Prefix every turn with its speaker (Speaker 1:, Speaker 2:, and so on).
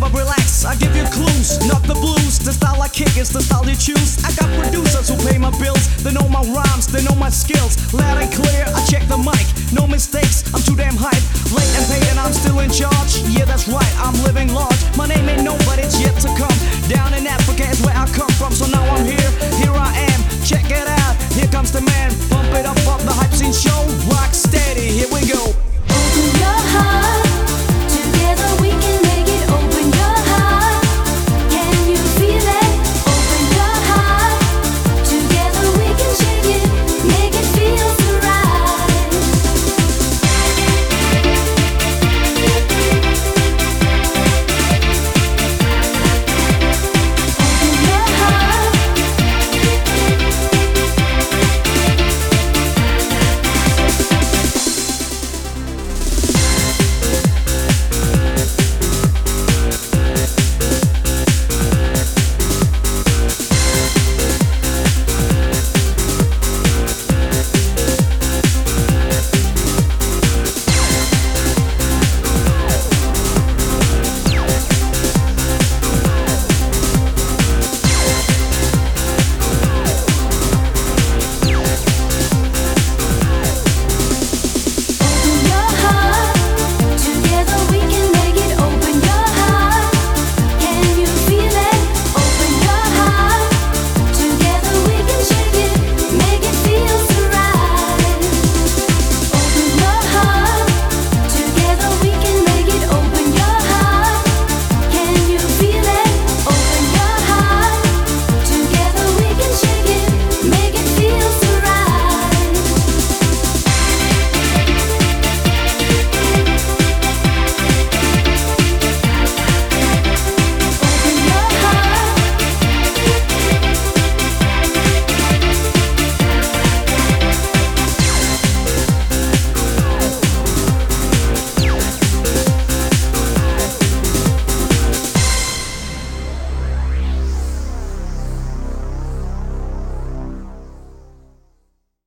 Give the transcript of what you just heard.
Speaker 1: but relax, I give you clues, not the blues. The style I kick is the style you choose. I got producers who pay my bills. They know my rhymes, they know my skills. Loud and clear, I check the mic. No mistakes, I'm too damn hype. Late and paid and I'm still in charge. Yeah, that's right, I'm living large. My name ain't no, but it's yet to come.